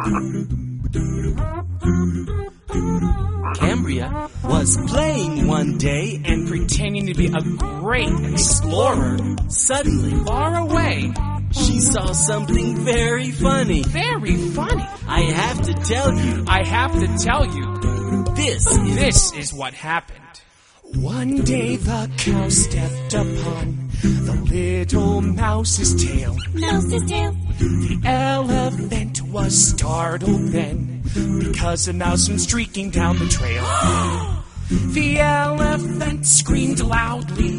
Cambria was playing one day and pretending to be a great explorer. suddenly Far away. she saw something very funny. Very funny. I have to tell you, I have to tell you, this is what happened. One day the cow stepped upon the little mouse's tail. Mouse's tail. The elephant was startled then, because a mouse went streaking down the trail. The elephant screamed loudly.